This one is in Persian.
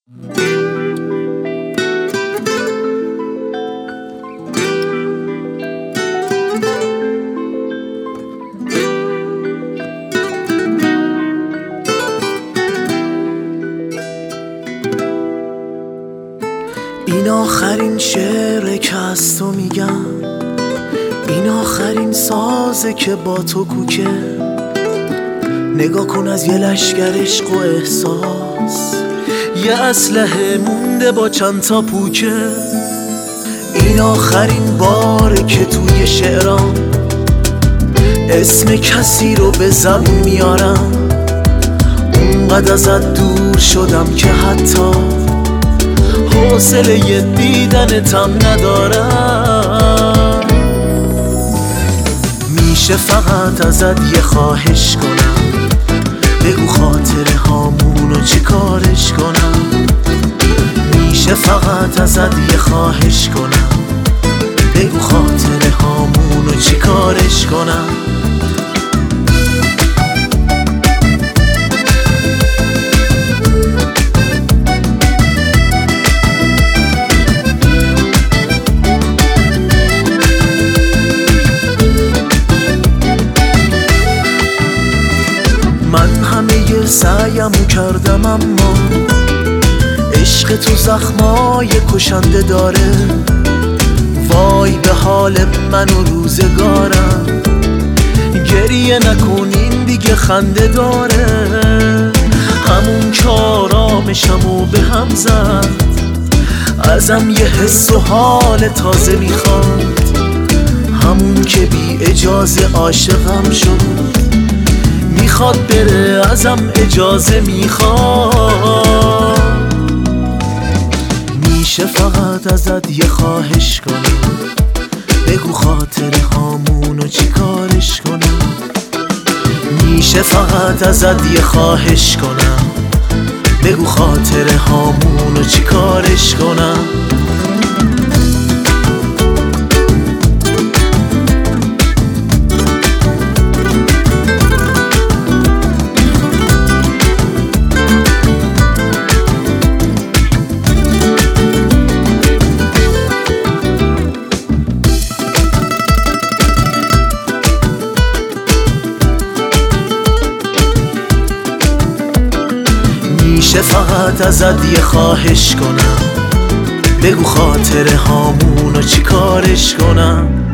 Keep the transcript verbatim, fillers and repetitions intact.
این آخرین شعره که از تو میگم، این آخرین سازه که با تو کوکه. نگاه کن از یه لشگر عشق و احساس، یه اسلحه مونده با چند تا پوکه. این آخرین باره که توی شعرام اسم کسی رو به زبون میارم. اونقدر ازت دور شدم که حتی حوصله یه دیدنتم ندارم. میشه فقط ازت یه خواهش کنم، بگو خاطره هامونو چی کارش کنم. میشه فقط ازت یه خواهش کنم، بگو خاطره هامونو چی کارش کنم. من همه سعیمو کردم اما عشق تو زخمای کشنده داره. وای به حال من و روزگارم، گریه نکن این دیگه خنده داره. همون که آرامشمو به هم زد، ازم یه حس و حال تازه میخواد. همون که بی اجازه عاشقم شد، میخواد بره ازم اجازه میخواد. میشه فقط ازت یه خواهش کنم، بگو خاطره هامونو چی کارش کنم. میشه فقط ازت یه خواهش کنم، بگو خاطره هامونو چی کارش کنم. میشه فقط ازت یه خواهش کنم، بگو خاطره هامونو چی کارش کنم.